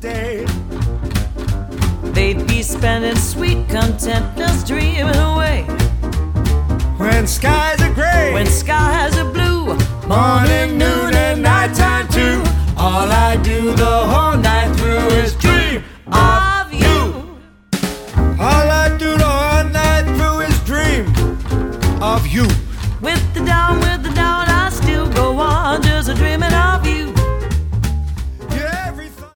day. They'd be spending sweet content just dreaming away. When skies are gray, When skies are blue, morning, noon, and nighttime too. All I do the whole night through is dream of you. All I do the whole night through is dream of you.